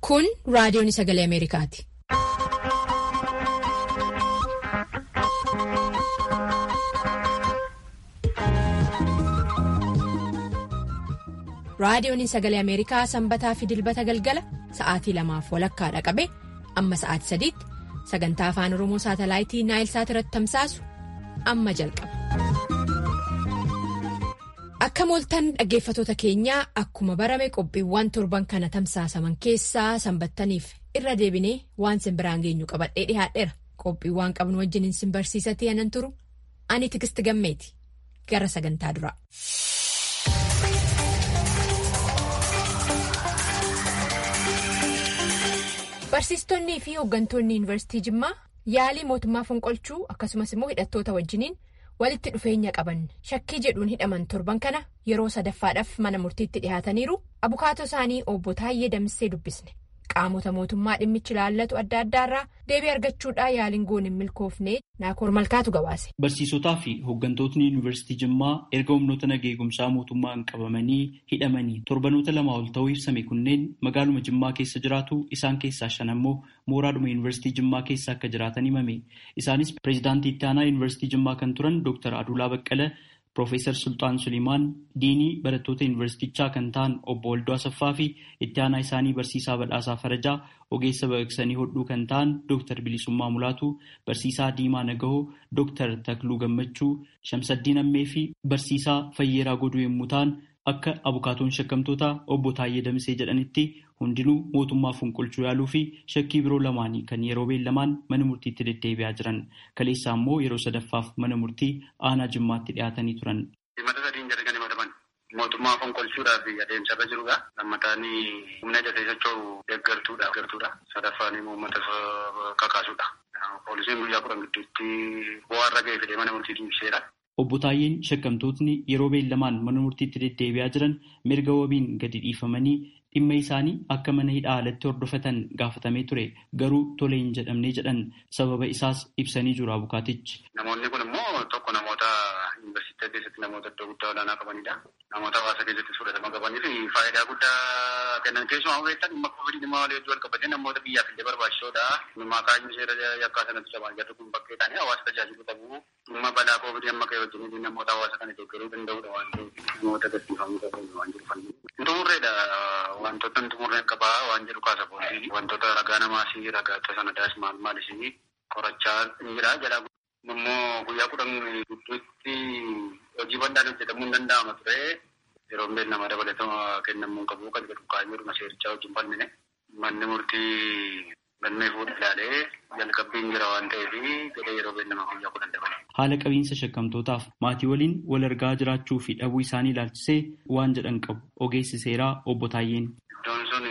Kun raadiyoon sagalee Ameerikaati. Raadiyoon sagalee Ameerikaa sanbataa fi dilbata galgala sa'aatii 2:00 qabee amma sa'aatii 3:00 sagantaa afaan Oromoo saatalaayitii Naayilsaat irratti tamsaasu amma jalqaba. Akka mooltan dhaggeeffatoota keenyaa akkuma barame qophiiwwan torban kana tamsaasaman keessaa sanbattaniif irra deebinee waan simbiraan geenyu qabadhee dhihaadheera. Qophiiwwan qabnu wajjin sin barsiisatti anan turu ani Tigisti Gammeeti gara sagantaa duraa. Barsiistonnii fi hooggantoonni yuunivarsiitii Jimmaa yaalii mootummaa fonqolchuu akkasumas immoo hidhattoota wajjiniin walitti dhufeenya qaban shakkii jedhuun hidhaman torban kana yeroo sadaffaadhaaf mana murtiitti dhihaataniiru. Abukaatoo isaanii obbo Taayyee Damissee dubbisne qaamota mootummaa dhimmichi ilaallatu adda addaarraa deebii argachuudhaan yaaliin goon hin milkoofne Naakoor Malkaatu gabaase. Barsiisotaa fi hooggantootni yuunivarsiitii Jimmaa erga humnoota nageegumsaa mootummaan qabamanii hidhamanii torbanoota 2 ol ta'uu ibsame kunneen magaaluma Jimmaa keessa jiraatu isaan keessaa 5 ammoo mooraadhuma yuunivarsiitii Jimmaa keessa akka jiraatan himame. Isaanis pireezidaantii itti aanaa yuunivarsiitii Jimmaa kan turan Dr. Adulaa Baqqala, Profeesar Sultaan Sulimaan, diinii barattoota yuunivarsiitichaa kan ta'an obbo Waldoo Asaffaa fi itti aanaa isaanii barsiisaa Badhaasaa Farajaa, ogeessa baqaqsanii hodhuu kan ta'an Dr. Bilisummaa Mulaatu, barsiisaa Diimaa Nagahoo, Dr. Takluu Gammachuu, Shamsaddiin Ammee fi barsiisaa Fayyeeraa Goduu yommuu ta'an akka abukaatoon shakkamtoota obbo Taayyee Damissee jedhanitti hundinuu mootummaa fonqolchuu yaaluu fi shakkii biroo lamaanii kan yeroo beellamaan mana murtiitti deddeebi'aa jiran. Kaleessaa immoo yeroo sadaffaaf mana murtii aanaa Jimmaatti dhiyaatanii turan. Himata sadiin jalqabanii madaban mootummaa fonqolchuudhaaf adeemsarra jirudha. Lammataan humna jatee socho'u deeggartuudha. Sadaffaan immoo uummata kakaasuudha. Poolisiin guyyaa 10 gidduutti bu'aarra ga'ee fidee mana murtiitti ibseera. Obbo Taayyeen shakkamtootni yeroo beellamaan mana murtiitti deddeebi'aa jiran mirga wabiin gadi dhiifamanii dhimma isaanii akka mana hidhaa alatti hordofatan gaafatamee ture garuu tole hin jedhamne jedhan sababa isaas ibsanii jiru abukaatichi. Namoonni kun immoo tokko namoota yuunivarsiitii keessatti namoota iddoo guddaa olaanaa qabanidha. Namoota hawaasa keessatti fudhatama qabanii fi faayidaa guddaa kennan keessumaa beektan dhimma koovidii dhimma walii wajjin wal qabatee namoota biyyaaf illee barbaachisoodha. Maqaa seera yakkaa sanatti cabaan jirtu kun bakkee ta'anii hawaasa tajaajiluu qabu. Dhimma balaa koovidii amma ka'e wajjin namoota hawaasa kana deeggaruu danda'udha waan ta'eef namoota gadhiifamuu qabu waan jiru fanni. Xumurreedha wantoota xumurreen qabaa waan jedhu kaasa poolisii wantoota ragaa namaasii ragaa sanadaas maalis qorachaa jira jedha. Immoo guyyaa 10 gidduutti hojii bal'aan hojjetamuu hin danda'ama ture yeroo ammaa nama dabalatama kennamuu qabu kan jedhu kaayyoodhuma seerichaa wajjin falmine manni murtii galmee fuudhee ilaalee jalqabbiin jira waan ta'eef jedhee yeroo beellama guyyaa 10 dabale. Haala qabiinsa shakkamtootaaf maatii waliin wal argaa jiraachuu fi dhabuu isaanii ilaalchisee waan jedhan qabu ogeessi seeraa obbo Taayyeen. Iddoon sun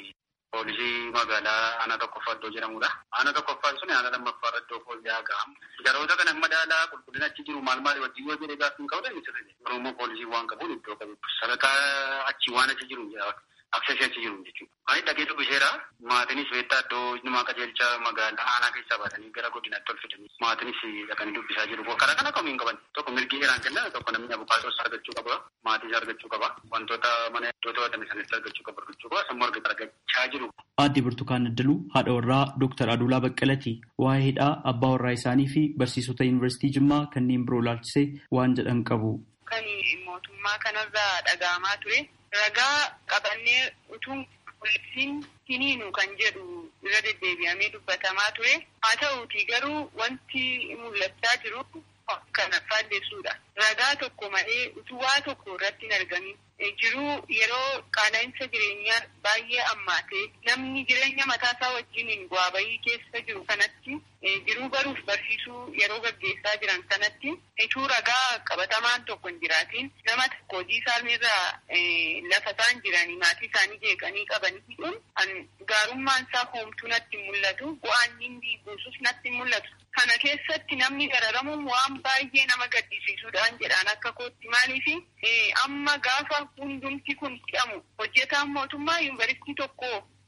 poolisii magaalaa aanaa tokkoffaa iddoo jedhamudha. Aanaa tokkoffaan sun aanaa lammaffaa iddoo fooyya'aa ga'amu. Jaroota kana madaalaa qulqullina achi jiru maal wajjin yoo jedhee gaaffiin qabu dandeessisa. Oromoo poolisii waan qabuun iddoo qabu. Sadarkaa achi waan achi jiru aksesii achi jiru jechuudha. Ani dhagee dubbiseera maatiinis beektaa iddoo nama qajeelcha magaalaa aanaa keessaa baasanii gara godinaatti ol fidanii maatiinis dhaqanii dubbisaa jiru. Karaa kana kamiin qaban tokko mirgi heeraan kenna tokko namni abukaatoos argachuu qaba maatiis argachuu qaba wantoota mana iddoo to'atame sanis argachuu qaba sammuu argachaa jiru. Aadde Burtukaan Addaluu haadha warraa Dr. Adulaa Baqqalati waa'ee hidhaa abbaa warraa isaanii fi barsiisota yuunivarsiitii Jimmaa kanneen biroo ilaalchisee waan jedhan qabu. Kan mootummaa kanarraa dhaga'amaa ture ragaa qabannee utuu poolisiin hiniinu kan jedhu irra deddeebi'amee dubbatamaa ture haa ta'uuti garuu wanti mul'achaa jiru kana faalleessuudha. Ragaa tokko malee utuu waa tokko irratti hin argamin jiruu yeroo qaala'insa jireenyaa baay'ee ammaatee namni jireenya mataasaa wajjiniin bu'aa bahii keessa jiru kanatti jiruu baruuf barsiisuu yeroo gaggeessaa jiran kanatti ituu ragaa qabatamaan tokko hin jiraatiin nama tokko hojii isaaniirraa lafa isaan jiranii maatii isaanii jeeqanii qabanii hidhuun gaarummaan isaa hoomtuu natti hin mul'atu bu'aan inni buusus natti hin mul'atu. Kana keessatti namni dararamuun waan baay'ee nama gaddisiisuudhaan jedhaan akka kootti maaliifi amma gaafa hundumti kun hidhamu hojjetaan mootummaa yuunivarsiitii tokko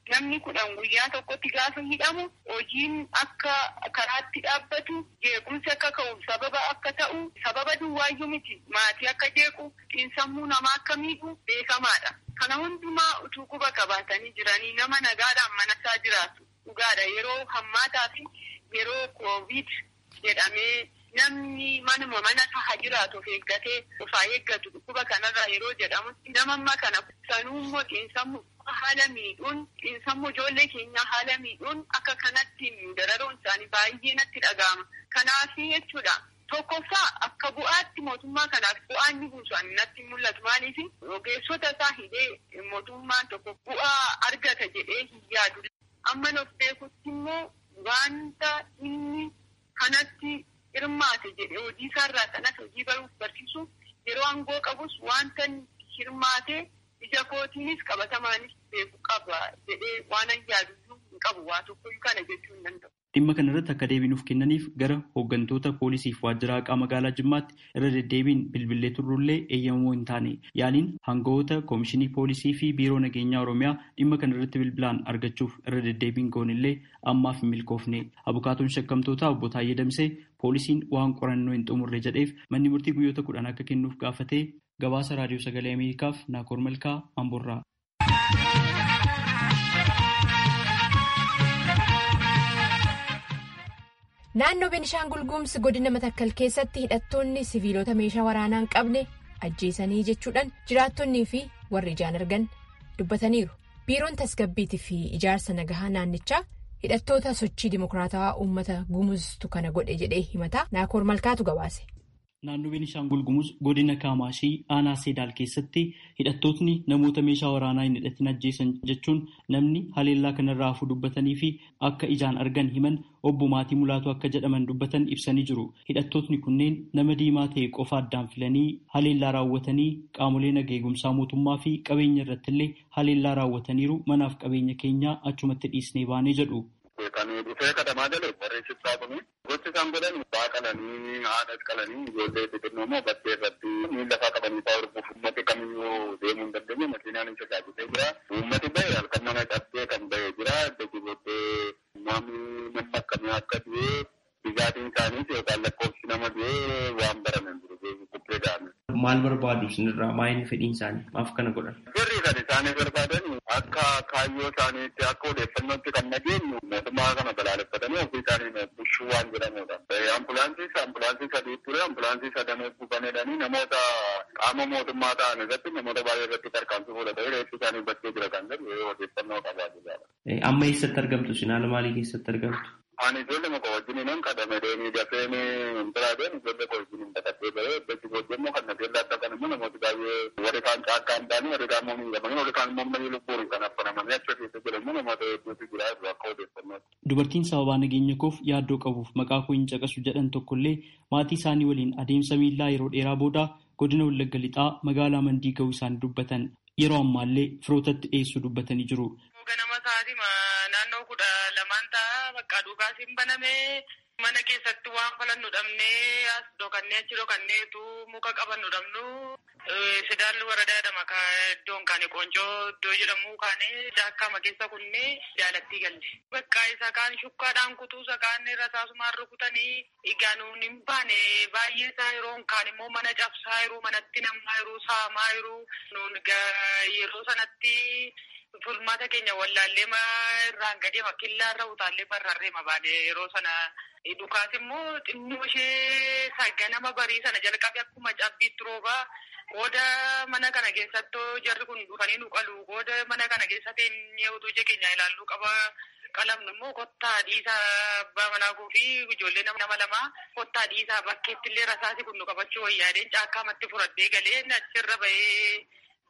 namni 10 guyyaa tokkotti gaafa hidhamu hojiin akka karaatti dhaabbatu jeequmsi akka ka'u sababa akka ta'u sababa duwwaayyuu miti maatii akka jeequ xiinsammuu namaa akka miidhu beekamaadha. Kana hundumaa utuu quba qabaatanii jiranii nama nagaadhaan manasaa jiraatu dhugaadha. Yeroo hammaataa fi yeroo koovid jedhamee namni mana taha jiraatu of eeggatee ofaa eeggatu dhukkuba kanarraa yeroo jedhamutti nama amma kana sanuummoo xiinsammuu haala miidhuun xiinsammuu ijoollee keenyaa haala miidhuun akka kanatti dararuun isaanii baay'ee natti dhaga'ama. Kanaaf jechuudha tokkoffaa akka bu'aatti mootummaa kanaaf bu'aan ni buusu ani natti mul'atu. Maaliif ogeessota isaa hidhee mootummaan tokko bu'aa argata jedhee hin yaadu. Amma of beekutti immoo wanta inni kanatti hirmaate jedhee hojii isaarraa kanas hojii baruuf barsiisuuf yeroo aangoo qabus wanta hirmaate ija kootiinis qabatamaanis beeku qaba jedhee waan an yaadu hin qabu. Waa tokkoyyuu kana jechuu hin danda'u. Dhimma kana irratti akka deebii nuuf kennaniif gara hooggantoota poolisiif waajjira haqaa magaalaa Jimmaatti irra deddeebiin bilbilee turrullee eeyyamamoo hin taane yaaliin hangawoota koomishinii poolisii fi biiroo nageenyaa Oromiyaa dhimma kana irratti bilbilaan argachuuf irra deddeebiin goonillee ammaaf hin milkoofne. Abukaatoon shakkamtootaa obbo Taayyee Damsee poolisiin waan qorannoo hin xumurre jedheef manni murtii guyyoota 10 akka kennuuf gaafatee gabaasa raadiyoo sagalee Ameerikaaf Naakoor Malkaa Amboorraa. Naannoo Beenishaangul Gumuz godina Matakkal keessatti hidhattoonni siviilota meeshaa waraanaa hin qabne ajjeesanii jechuudhaan jiraattonnii fi warri ijaan argan dubbataniiru. Biiroon tasgabbiitii fi ijaarsa nagahaa naannichaa hidhattoota sochii dimokiraatawaa uummata Gumuztu kana godhe jedhee himata. Naakoor Malkaatu gabaase. Naannoo Beenishaangul Gumuz godina Kaamaashii aanaa Seedaal keessatti hidhattootni namoota meeshaa waraanaa hin hidhatin ajjeesan jechuun namni haleellaa kanarraa hafuu dubbatanii fi akka ijaan argan himan obbo Maatii Mulaatu akka jedhaman dubbatan ibsanii jiru. Hidhattootni kunneen nama diimaa ta'e qofa addaan filanii haleellaa raawwatanii qaamolee nagaa eegumsaa mootummaa fi qabeenya irrattillee haleellaa raawwataniiru. Manaaf qabeenya keenya achumatti dhiisnee baanee jedhu. Kan dhufee katamaa galee barreessichaa kun gochi isaan godhan baaqalanii haadha qalanii ijoollee xixiqqoo immoo bakkee irratti miila lafaa qabanii fa'aa hordofuuf uummati kamiyyuu deemuu hin dandeenye makiinaan hin tajaajiltee jira. Uummati bahe halkan mana cabsee kan bahe jira. Iddoo booddee namni akkamii akka du'e dhugaatiin isaaniis yookaan lakkoofsi nama du'e waan baraman jiru kubbee ga'ame. Maal barbaadu isinirraa maayini fedhiin isaanii maaf kana godhan? Sirrii kan isaanii barbaadan akka kaayyoo isaaniitti akka odeeffannootti kan nageenyu mootummaa kana balaaleffatanii ofii isaanii bushuu waan jedhamudha. Ambulaansii sadii ture ambulaansii sadan buufaneedhanii namoota qaama mootummaa ta'an irratti namoota baay'ee irratti tarkaanfii fudhatee reeffi isaanii bakkee jira kan jedhu odeeffannoo qabaa jirudha. Amma eessatti argamtu isin haala maalii keessatti argamtu? Ani ijoollee muka wajjin nan qabame deemee dafee biraadeen ijoollee koo wajjin baqatee bahee iddoo booddee immoo kan nageen laata kan immoo namooti baay'ee warri kaan caakkaa hin taane warri kaan immoo miidhamanii warri kaan immoo marii lubbuun kan affanamanii achi keessa jiran immoo namoota hedduutu jira akka odeeffannooti. Dubartiin sababaa nageenya koof yaaddoo qabuuf maqaa koo hin caqasu jedhan tokkollee maatii isaanii waliin adeemsa miillaa yeroo dheeraa booda godina Wallagga Lixaa magaalaa Mandii ga'uu isaanii dubbatan yeroo ammaallee firootatti dhiyeessuu dubbatanii jiru. Ganama sa'aatii naannoo 12 ta'a bakka dhugaasiin banamee mana keessatti waan falannu dhabnee as dhokannee achi dhokanneetu muka qabannu dhabnu Sidaalli waradaa jedhama iddoon kaane Qoncoo iddoo jedhamu kaane daakkaama keessa kunnee jaalattii galle. Bakka isa kaan shukkaadhaan kutuusa kaan rasaasumaan rukutanii egaa nuun hin baane baay'ee isaa yeroo kaan immoo mana cabsaa yeroo manatti namaa yeroo saamaa yeroo nuun yeroo sanatti Fulmaata keenya wallaallee irraan gadee makkillaa irra utaallee barraarree mabaane yeroo sana dhukaas immoo xinnoo ishee ganama barii sana jalqabe akkuma cabbiitti roobaa qooda mana kana keessatti jarri kun dhufanii nu qalu qooda mana kana keessatti utuu ija keenya ilaalluu qaba qalamnu immoo kottaa dhiisaa abbaa manaa fi ijoollee nama lamaa kottaa dhiisaa bakkeetti illee rasaasi kun nu qabachuu wayyaadeen caakkaamatti fudhadhee galee achirra bahee.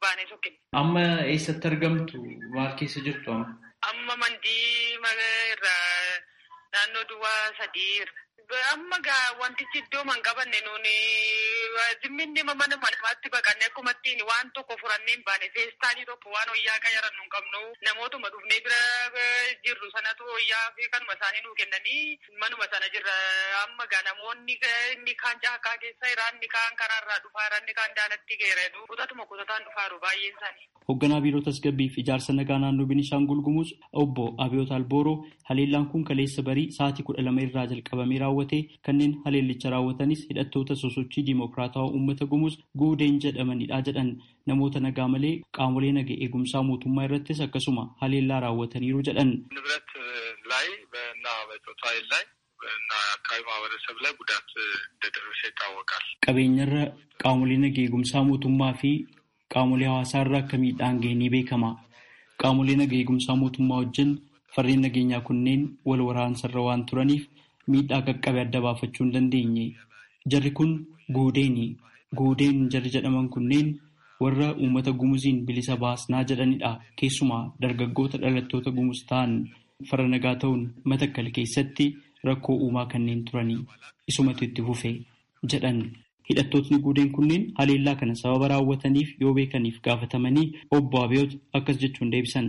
Amma eessatti argamtu? Maal keessa jirtu amma? Amma Mandii irraa naannoo Duwwaa 3 Amma wantichi iddoo man qabanne nuuni zimminni mana manatti baqanne akkumattiin waan tokko furannee hin baane feestaalii tokko waan wayyaa qayaran nu qabnu namootuma dhufnee bira jirru sanatu wayyaa fi kanuma isaanii nuu kennanii manuma sana jirra. Amma namoonni inni kaan caakkaa keessa jira, inni kaan karaarraa dhufaa, inni kaan daalatti geeredhu kutatuma kutataan dhufaaru baay'een isaanii. Hoogganaa biiroo tasgabbii fi ijaarsa nagaa naannoo Beenishaangul Gumuz obbo Abiyoot Albooroo haleellaan kun kaleessa barii sa'aatii 12 irraa jalqabamee raawwate kanneen haleellicha raawwatanis hidhattoota sosochii diimokiraatawaa uummata Gumuz guudeen jedhamanidha jedhan. Namoota nagaa malee qaamolee nagaa eegumsaa mootummaa irrattis akkasuma haleellaa raawwataniiru jedhan. ንብረት ላይ እና በጾታ ላይ እና አካባቢ ማህበረሰብ ላይ ጉዳት እንደደረሰ ይታወቃል። Qabeenyarra qaamolee nagaa eegumsaa mootummaa fi qaamolee hawaasaarraa akka miidhaan ga'e ni beekama. Qaamolee nagaa eegumsaa mootummaa wajjin farreen nageenyaa kunneen wal waraansarra waan turaniif miidhaa qaqqabe adda baafachuu hin dandeenye. Jarri kun guudeen jarri jedhaman kunneen warra uummata Gumuziin bilisa baasnaa jedhanidha. Keessumaa dargaggoota dhalattoota Gumuz ta'an farra nagaa ta'uun Matakkal keessatti rakkoo uumaa kanneen turanii isumatu itti fufe jedhan. Hidhattootni guudeen kunneen haleellaa kana sababa raawwataniif yoo beekaniif gaafatamanii obbo Abiyoot akkas jechuun deebisan.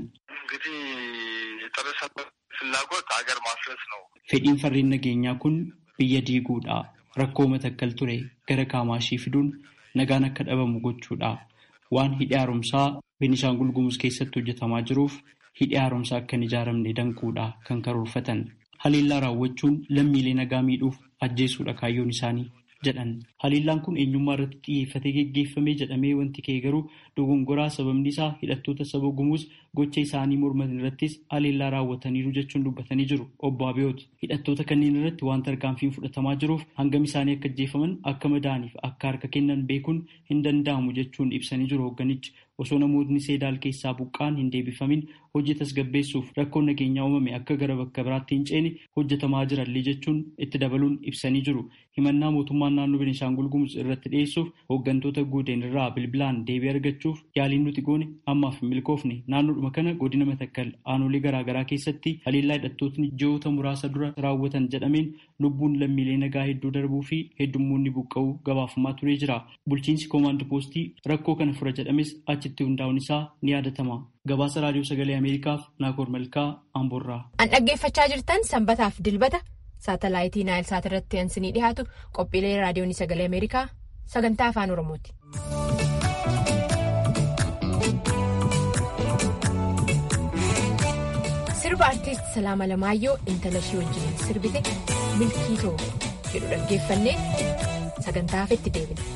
Fedhiin farreen nageenyaa kun biyya diiguudha. Rakkoo Matakkal ture gara Kaamaashii fiduun nagaan akka dhabamu gochuudha. Waan hidhi haaromsaa Beenishaangul Gumuz keessatti hojjetamaa jiruuf hidhi haaromsaa akka hin ijaaramne danquudha kan karoorfatan. Haleellaa raawwachuun lammiilee nagaa miidhuuf ajjeesuudha kaayyoon isaanii jedhan. Haleellaan kun eenyummaa irratti xiyyeeffatee geggeeffamee jedhamee wanti ka'e garuu dogongoraa sababni isaa hidhattoota saba Gumuz gocha isaanii morman irrattis haleellaa raawwataniiru jechuun dubbatanii jiru obbo Abiyoot. Hidhattoota kanneen irratti waan tarkaanfiin fudhatamaa jiruuf hangam isaanii akka ajjeefaman akka madaaniif akka harka kennan beekuun hin danda'amu jechuun ibsanii jiru hoogganichi. Osoo namootni Seedaal keessaa buqqaan hin deebifamin hojii tasgabbeessuuf rakkoon nageenyaa uumame akka gara bakka biraatti hin ceene hojjetamaa jirallee jechuun itti dabaluun ibsanii jiru. Himannaa mootummaan naannoo Beenishaangul Gumuz irratti dhiyeessuuf hooggantoota guudeen irraa bilbilaan deebii argachuuf yaaliin nuti goone ammaaf hin milkoofne. Naannoodhuma kana godina Matakkal aanolee garaagaraa keessatti haleellaa hidhattootni ji'oota muraasa dura raawwatan jedhameen lubbuun lammiilee nagaa hedduu darbuu fi heddummoonni buqqa'uu gabaafamaa turee jira. Bulchiinsi koomaand poostii rakkoo kana fura jedhames achitti hundaa'uun isaa ni yaadatama. Gabaasa Raadiyoo Sagalee Ameerikaaf Naakoor Malkaa Amboorraa. An dhaggeeffachaa jirtan sanbataaf dilbata saatalaayitii Naayil Saat irratti ansinii dhiyaatu qophiilee Raadiyoon Sagalee Ameerikaa sagantaa afaan Oromooti. Sirba artiist Salaama Lamaayyoo intala ishee wajjin sirbite milkiitoo jedhu dhaggeeffannee sagantaa hafetti deebina.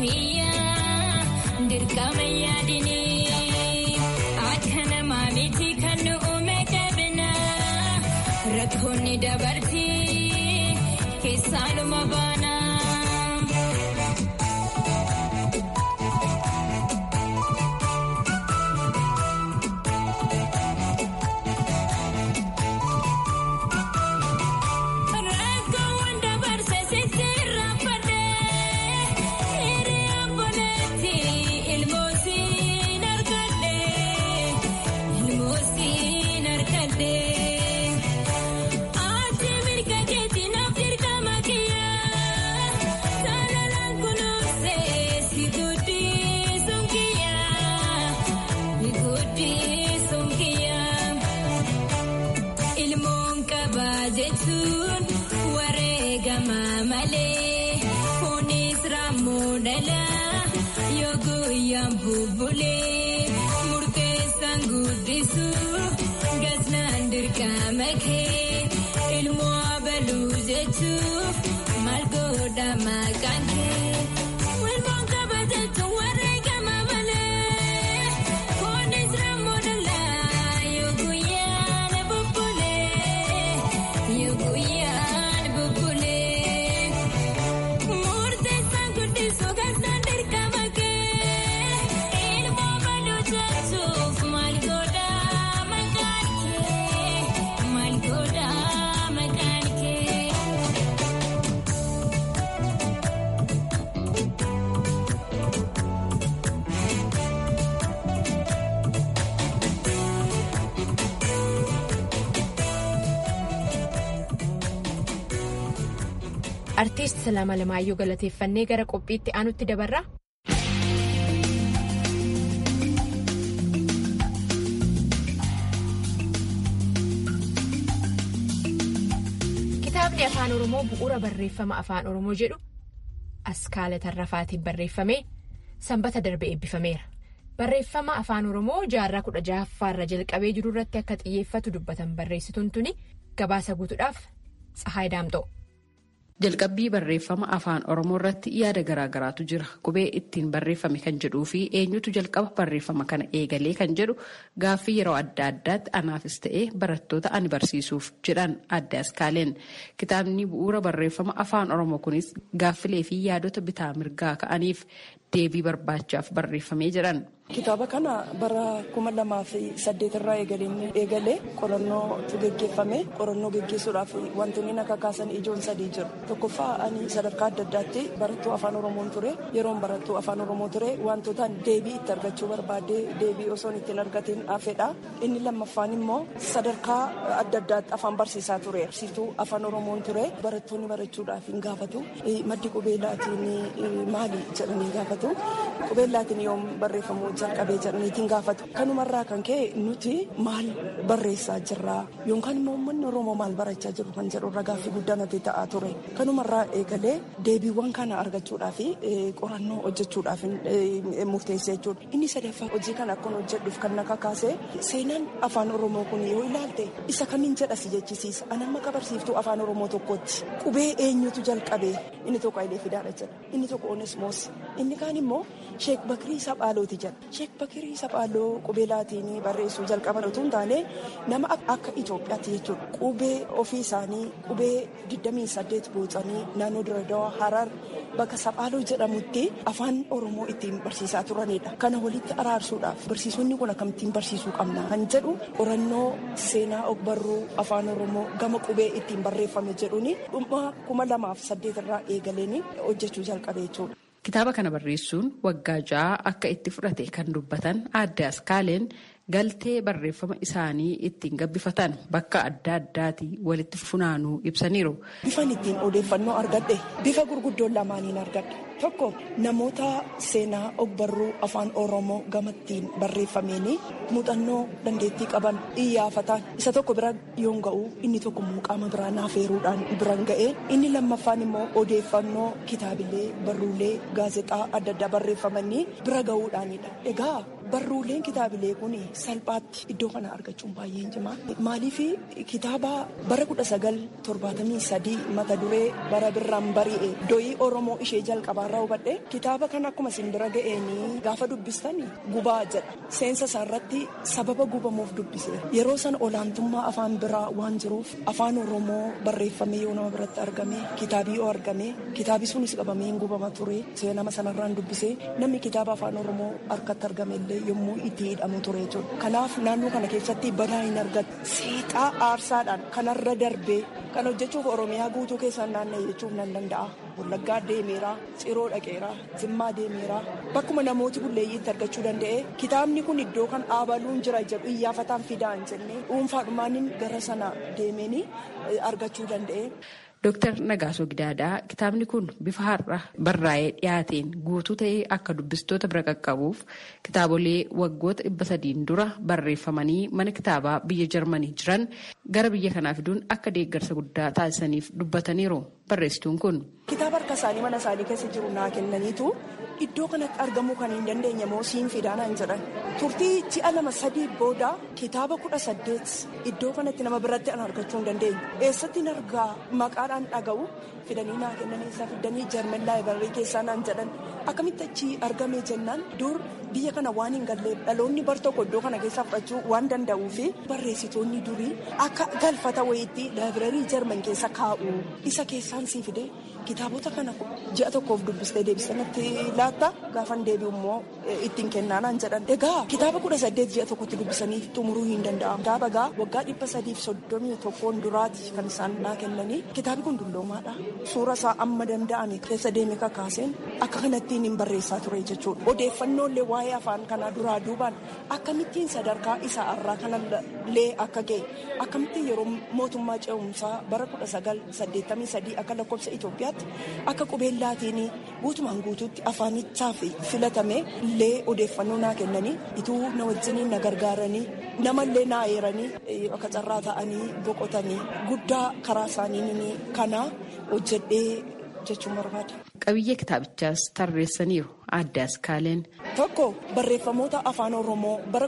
dirqama yaadini akka namaa miti kan nu uume qabna rakkoonni dabarti keessaaluma baana. Bubulee murteessaan guddisu gasnaan dirqama kee ilmoo abaluu jechuuf maal godha maqaan kee walboon qaba jechuun wareegama malee kunis raammoo dhalaa yoo guyyaan bubbulee yoo guyyaan bubbulee murteessaan guddisu gasnaan dirqama kee. Artiist Salaama Lamaayyoo galateeffannee gara qophiitti aanutti dabarra. Kitaabni Afaan Oromoo bu'uura barreeffama Afaan Oromoo jedhu Askaala Tarrafaatiin barreeffamee sanbata darbe eebbifameera. Barreeffama Afaan Oromoo jaarraa 16ffaarra jalqabee jiru irratti akka xiyyeeffatu dubbatan barreessituun tuni gabaasa guutuudhaaf Tsahaay Daamxoo. Jalqabbii barreeffama Afaan Oromoo irratti yaada garaagaraatu jira. Qubee ittiin barreeffame kan jedhuu fi eenyutu jalqaba barreeffama kana eegalee kan jedhu gaaffii yeroo adda addaatti anaafis ta'ee barattoota ani barsiisuuf jedhan adde Askaaleen. Kitaabni bu'uura barreeffama Afaan Oromoo kunis gaaffilee fi yaadota bitaa mirgaa ka'aniif deebii barbaachaaf barreeffamee jedhan. Kitaaba kana bara 2008 irraa eegalee qorannootu geggeeffame. Qorannoo geggeessuudhaaf wantoonni akka kaasan ijoon sadii jiru. Tokkoffaa ani sadarkaa adda addaatti barattuu Afaan Oromoon ture. Yeroon barattuu Afaan Oromoo ture wantootaan deebii itti argachuu barbaade deebii osoon ittiin argateen hafedha. Inni lammaffaan immoo sadarkaa adda addaatti afaan barsiisaa ture. Barsiiftuu Afaan Oromoon ture. Barattoonni barachuudhaaf hin gaafatu. Maddi qubeellaatiin maali jedhanii gaafatu. Qubeellaatiin yoom barreeffamu jalqabee jedhaniitiin gaafatu. Kanumarraa kan ka'e nuti maal barreessaa jirra yookaan immoo uummanni Oromoo maal barachaa jiru kan jedhu irra gaaffii guddaa natti ta'aa ture. Kanumarraa eegalee deebiiwwan kana argachuudhaaf qorannoo hojjechuudhaaf murteessee jechuudha. Inni sadaffaa hojii kana akkuma hojjedhuuf kan na kakaase seenaan Afaan Oromoo kun yoo ilaalte isa kamiin jedhasi jechisiisa. Ani amma barsiiftuu Afaan Oromoo tokkotti qubee eenyutu jalqabee inni tokko Hayilee Fidaadha jedha inni tokko Onesmoos inni kaan immoo Sheek Bakirii Saphaalooti jedha. Sheek Bakirii Saphaaloo qubeelaatiin barreessuu jalqaban utuu hin taane nama akka Itoophiyaatti jechuudha. Qubee ofii isaanii qubee 28 boocanii naannoo Dirredawaa Harar bakka Saphaaloo jedhamutti Afaan Oromoo ittiin barsiisaa turanidha. Kana walitti araarsuudhaaf barsiisonni kun akkamittiin barsiisuu qabna kan jedhu qorannoo seenaa ogbarruu Afaan Oromoo gama qubee ittiin barreeffame jedhuuni 2008 irraa eegaleen hojjechuu jalqabe jechuudha. Kitaaba kana barreessuun waggaa 6 akka itti fudhate kan dubbatan adde Askaaleen galtee barreeffama isaanii ittiin gabbifatan bakka adda addaati walitti funaanuu ibsaniiru. Bifan ittiin odeeffannoo argadhe bifa gurguddoon lamaaniin argadhe. Tokko namoota seenaa ogbarruu Afaan Oromoo gamattiin barreeffameen muuxannoo dandeettii qaban iyyaafatan isa tokko bira yoon ga'u inni tokko qaama biraa naafeeruudhaan biraan ga'e inni lammaffaan immoo odeeffannoo kitaabilee barruulee gaazexaa adda addaa barreeffamanii bira ga'uudhaanidha. Egaa barruuleen kitaabilee kun salphaatti iddoo kana argachuun baay'ee cimaa. Maaliif kitaaba bara 1973 mata duree bara birraan bari'e doyii Oromoo ishee jalqabaarraa hubadhe kitaaba kana akkuma isin bira ga'eenii gaafa dubbistan gubaa jedha. Seensa isaarratti sababa gubamuuf dubbise. Yeroo san olaantummaa afaan biraa waan jiruuf afaan Oromoo barreeffamee yoo nama biratti argame kitaabii yoo argame kitaabi sunis qabamee hin gubama ture. Seenama sanarraan dubbise namni kitaaba afaan Oromoo harkatti argame illee yommuu itti hidhamu ture jechuudha. Kanaaf naannoo kana keessatti badaa hin argatu. Seexaa aarsaadhaan kanarra darbee kan hojjechuuf Oromiyaa guutuu keessaan naanna'e jechuuf nan danda'a. Wallaggaa deemeera, Ciroo dhaqeera, Jimmaa deemeera. Bakkuma namooti bulleeyyiitti argachuu danda'e kitaabni kun iddoo kan dhaabaluun jira jedhu iyyafataan fidaa hin jenne dhuunfaadhumaan gara sana deemanii argachuu danda'e. Dooktar Nagaasoo Gidaadaa kitaabni kun bifa har'a barraa'ee dhiyaateen guutuu ta'ee akka dubbistoota bira qaqqabuuf kitaabolee waggoota 300 dura barreeffamanii mana kitaabaa biyya Jarmanii jiran gara biyya kanaa fiduun akka deeggarsa guddaa taasisaniif dubbataniiru. Barreessituun kun kitaaba harka isaanii mana isaanii keessa jiru naa kennaniitu iddoo kanatti argamuu kan hin dandeenye moo siin fidaanaan jedhan turtii ji'a 2-3 booda kitaaba 18 iddoo kanatti nama biratti an argachuu hin dandeenye eessatti hin argaa maqaadhaan dhaga'u fidanii naa kennanii isa fidanii Jarman laayibarii keessaa naan jedhan akkamitti achi argame jennaan dur biyya kana waan hin galleef dhaloonni bar tokko iddoo kana keessaa fudhachuu waan danda'uu fi barreessitoonni durii akka galfata wayiitti laayibarii Jarman keessa kaa'u isa keessaan sii fide kitaabota kana ji'a tokkoof dubbistee deebisanitti laatta gaafan deebi'u immoo ittiin kennaanaan jedhan egaa kitaaba 18 ji'a tokkotti dubbisanii xumuruu hin danda'amu. Kitaaba egaa waggaa 331 duraati kan isaan naa kennanii kitaabi kun dulloomaadha. Suura isaa amma danda'ame keessa deeme kakaaseen akka kanattiin hin barreessaa ture jechuudha. Odeeffannoolee waa'ee afaan kanaa duraa duubaan akkamittiin sadarkaa isaa irraa kanallee akka ga'e akkamittiin yeroo mootummaa ce'umsaa bara 1983 akka lakkoofsa Itoophiyaatti akka qubeen laatiin guutumaan guutuutti afaanichaaf filatame illee odeeffannoo naa kennanii ituu na wajjiniin na gargaaranii namallee naa eeranii akka carraa ta'anii boqotanii guddaa karaa isaanii kana hojjedhee jechuun barbaada. Qabiyyee kitaabichaas tarreessaniiru Aadde Askaaleen. Tokko barreeffamoota afaan Oromoo bara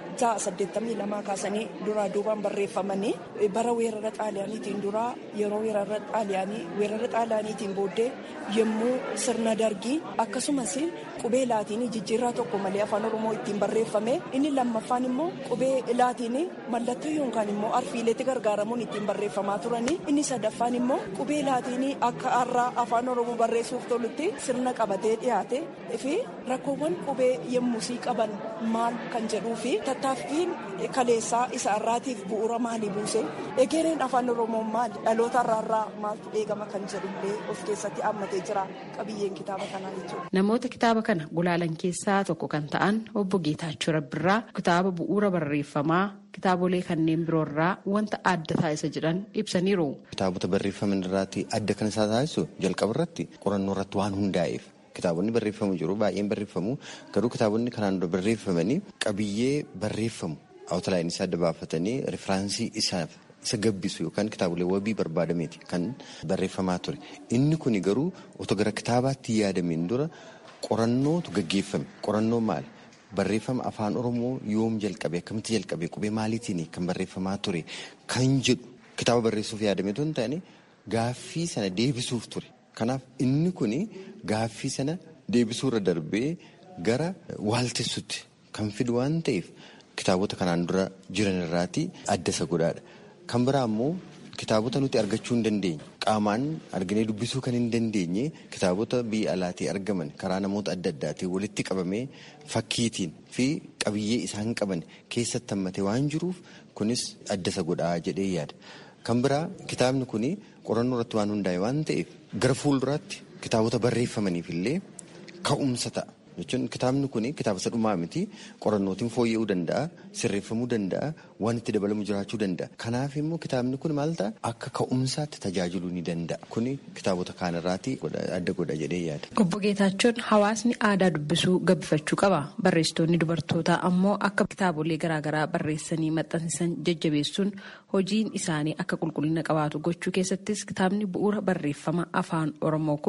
1682 kaasanii duraa duubaan barreeffamanii bara weerara xaaliyaaniitiin duraa yeroo weerara xaaliyaaniitiin booddee yommuu sirna dargii akkasumas qubee laatiin jijjiirraa tokko malee afaan Oromoo ittiin barreeffame inni lammaffaan immoo qubee laatiin mallattoo yookaan immoo arfiileetti gargaaramuun ittiin barreeffamaa turanii inni sadaffaan immoo qubee laatiin akka har'aa afaan Oromoo barreessuuf tolutti sirna qabatee dhiyaate fi rakkoowwan qubee yemmusii qaban maal kan jedhuu fi tattaaffiin kaleessaa isa irraatiif bu'uura maalii buuse egereen afaan Oromoo maali dhaloota irraa maaltu eegama kan jedhullee of keessatti hammatee jira qabiyyeen kitaaba kanaa jechuudha. Namoota kitaaba kana gulaalan keessaa tokko kan ta'an obbo Geetaachoo Rabbirraa kitaaba bu'uura barreeffamaa kitaabolee kanneen biroorraa wanta adda taasisa jedhan ibsaniiru. Kitaabota barreeffaman irraatti adda kan isaa taasisu jalqaba irratti qorannoo irratti waan hundaa'eef. Kitaabonni barreeffamu jiru baay'een barreeffamu garuu kitaabonni kanaan dura barreeffamanii qabiyyee barreeffamu awutalaayinii isaa adda baafatanii rifiraansii isa gabbisu yookaan kitaabolee wabii barbaadameeti kan barreeffamaa ture. Inni kuni garuu otoo gara kitaabaatti yaadameen dura qorannootu gaggeeffame. Qorannoo maali? Barreeffama afaan Oromoo yoom jalqabe akkamitti jalqabe qubee maaliitiin kan barreeffamaa ture kan jedhu kitaaba barreessuuf yaadame tun ta'anii gaaffii sana deebisuuf ture. Kanaaf inni kun gaaffii sana deebisuu irra darbee gara waaltessutti kan fidu waan ta'eef kitaabota kanaan dura jiran irraati adda isa godhaadha. Kan biraa immoo kitaabota nuti argachuu hin dandeenye qaamaan arginee dubbisuu kan hin dandeenye kitaabota biyya alaatii argaman karaa namoota adda addaatiin walitti qabamee fakkiitiin fi qabiyyee isaan qaban keessatti hammatee waan jiruuf kunis adda isa godhaa jedhee yaada. Kan biraa kitaabni kun qorannoo irratti waan hundaa'e waan ta'eef gara fuulduraatti kitaabota barreeffamaniif illee ka'umsa ta'a. Jechuun kitaabni kun kitaaba isa dhumaa miti qorannootiin fooyya'uu danda'a, sirreeffamuu danda'a, waan itti dabalamu jiraachuu danda'a. Kanaaf immoo kitaabni kun maal ta'a akka ka'umsaatti tajaajiluu ni danda'a. Kun kitaabota kaanirraati adda godha jedhee yaada. Obbo Geetaachoon hawaasni aadaa dubbisuu gabbifachuu qaba. Barreessitoonni dubartootaa ammoo akka kitaabolee garaagaraa barreessanii maxxansiisan jajjabeessuun hojiin isaanii akka qulqullina qabaatu gochuu keessattis kitaabni bu'uura barreeffama afaan Oromoo kun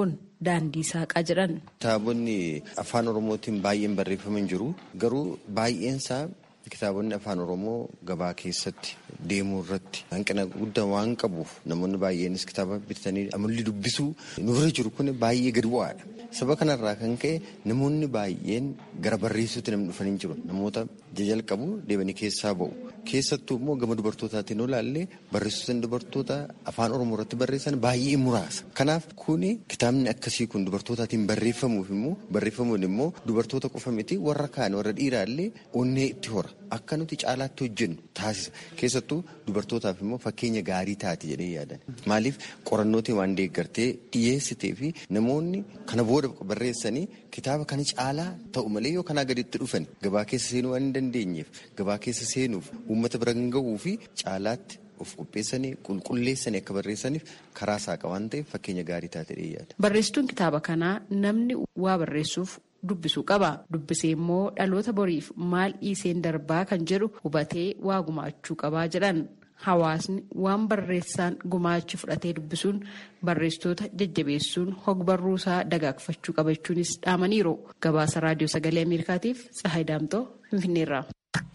daandii saaqaa jedhan. Kitaabonni afaan Oromootiin baay'een barreeffaman jiru. Garuu baay'eensaa kitaabonni afaan Oromoo gabaa keessatti deemuu irratti hanqina guddaa waan qabuuf namoonni baay'eenis kitaaba bitatanii amalli dubbisuu nu bira jiru kun baay'ee gadi bu'aadha. Sababa kanarraa kan ka'e namoonni baay'een gara barreessuutti namni dhufanii jiru. Namoota jalqabu deebanii keessaa ba'u. Keessattuu immoo gama dubartootaatiin olaallee barreessitoonni dubartoota afaan Oromoo irratti barreessan baay'ee muraasa. Kanaaf kuni kitaabni akkasii kun dubartootaatiin barreeffamuun immoo dubartoota qofa miti warra kaan warra dhiiraallee onnee itti hora. Akka nuti caalaatti hojjennu taasisa. Keessattuu dubartootaaf immoo fakkeenya gaarii taati jedhee yaadan. Maaliif qorannootiin waan deeggartee dhiyeessitee fi namoonni kana booda barreessanii kitaaba kana caalaa ta'u malee yoo kanaa gaditti dhufan gabaa keessa seenuu waan hin dandeenyeef gabaa keessa seenuuf uummata bira kan ga'uu fi caalaatti of qopheessanii qulqulleessanii akka barreessaniif karaa saaqa waan ta'eef fakkeenya gaarii taate jedhee yaada. Barreessituun kitaaba kanaa namni waa barreessuuf dubbisuu qaba. Dubbisee immoo dhaloota boriif maal dhiiseen darbaa kan jedhu hubatee waa gumaachuu qabaa jedhan. Hawaasni waan barreessaan gumaachi fudhatee dubbisuun barreessitoota jajjabeessuun hogbarruusaa dagaagfachuu qabachuunis dhaamaniiru. Gabaasa Raadiyoo Sagalee Ameerikaatiif Tsahaay Daamtoo Finfinneerraa.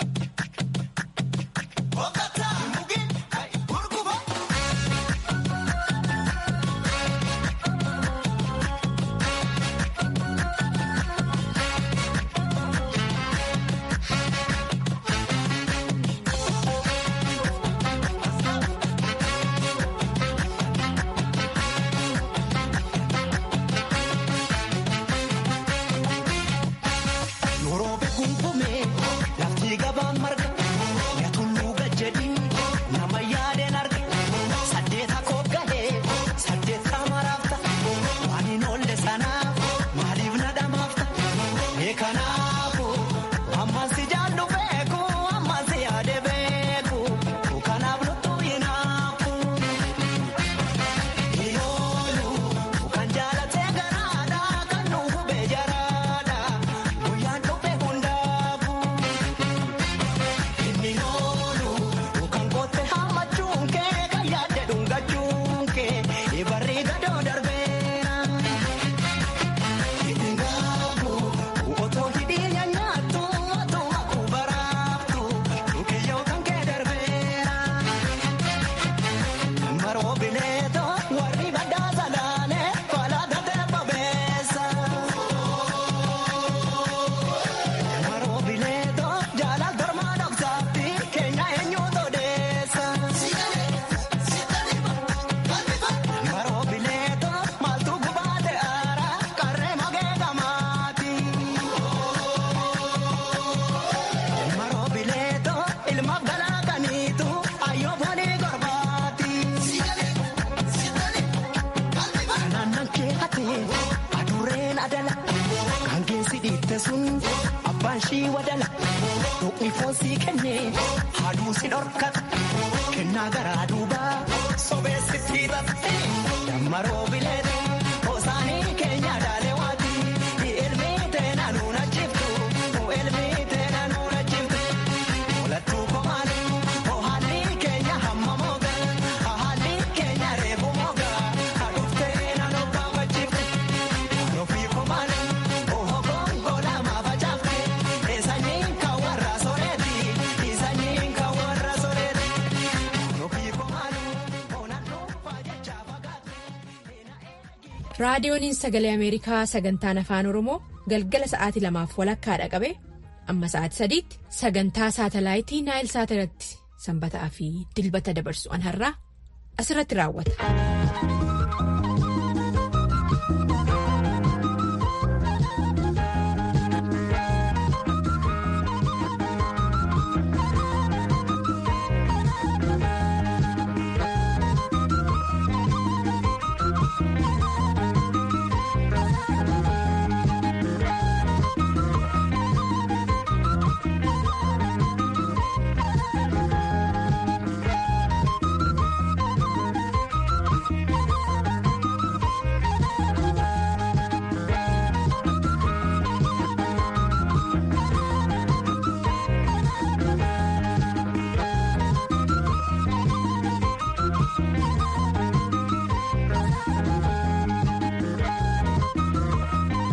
Abbaan shii wadala dhuqni foonsii kennee haaduu si dhorkata kennaa garaa duubaa sobeessi fiixatte dammaroo bileete hosaanii keenya daalee waati ilmii teena nuuna jiftu ilmii teena nuuna jiftu olattuu komaali haalli keenya hamma mooga haalli keenya reefu mooga haadhuftee naannoo baafachifte ofii komaali. Raadiyooniin Sagalee Ameerikaa sagantaan afaan Oromoo galgala sa'aatii 2:00 qabe amma sa'aatii 3:00 sagantaa saatalaayitii Naayil Saat irratti sanbataa fi dilbata dabarsu an har'aa asirratti raawwata.